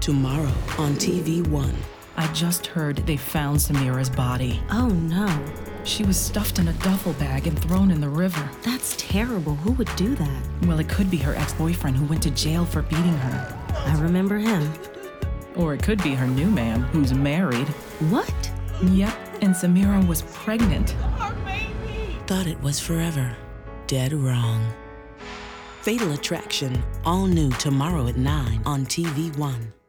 Tomorrow on TV1. I just heard they found Samira's body. Oh no. She was stuffed in a duffel bag and thrown in the river. That's terrible. Who would do that? Well, it could be her ex-boyfriend who went to jail for beating her. I remember him. Or it could be her new man, who's married. What? Yep, and Samira was pregnant. Our baby! Thought it was forever. Dead wrong. Fatal Attraction, all new tomorrow at 9 on TV1.